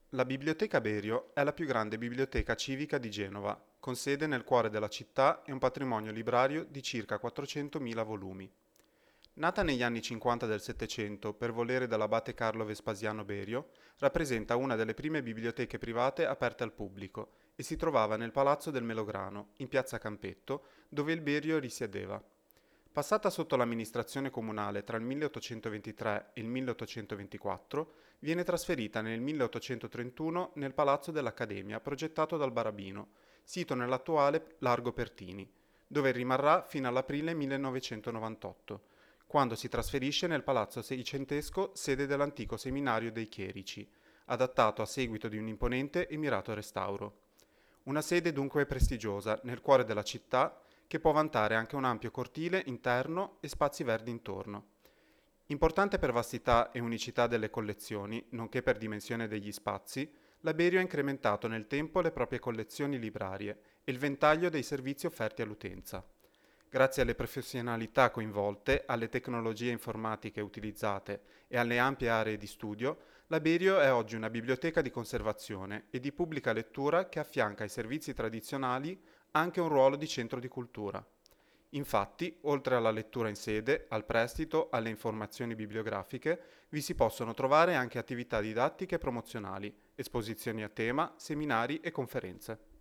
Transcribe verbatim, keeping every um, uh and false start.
La Biblioteca Berio è la più grande biblioteca civica di Genova, con sede nel cuore della città e un patrimonio librario di circa quattrocentomila volumi. Nata negli anni cinquanta del Settecento per volere dall'abate Carlo Vespasiano Berio, rappresenta una delle prime biblioteche private aperte al pubblico e si trovava nel Palazzo del Melograno, in piazza Campetto, dove il Berio risiedeva. Passata sotto l'amministrazione comunale tra il milleottocentoventitré e il milleottocentoventiquattro, viene trasferita nel milleottocentotrentuno nel Palazzo dell'Accademia progettato dal Barabino, sito nell'attuale Largo Pertini, dove rimarrà fino all'aprile millenovecentonovantotto, quando si trasferisce nel Palazzo Seicentesco, sede dell'antico seminario dei Chierici, adattato a seguito di un imponente e mirato restauro. Una sede dunque prestigiosa nel cuore della città che può vantare anche un ampio cortile interno e spazi verdi intorno. Importante per vastità e unicità delle collezioni, nonché per dimensione degli spazi, la Berio ha incrementato nel tempo le proprie collezioni librarie e il ventaglio dei servizi offerti all'utenza. Grazie alle professionalità coinvolte, alle tecnologie informatiche utilizzate e alle ampie aree di studio, la Berio è oggi una biblioteca di conservazione e di pubblica lettura che affianca ai servizi tradizionali anche un ruolo di centro di cultura. Infatti, oltre alla lettura in sede, al prestito, alle informazioni bibliografiche, vi si possono trovare anche attività didattiche e promozionali, esposizioni a tema, seminari e conferenze.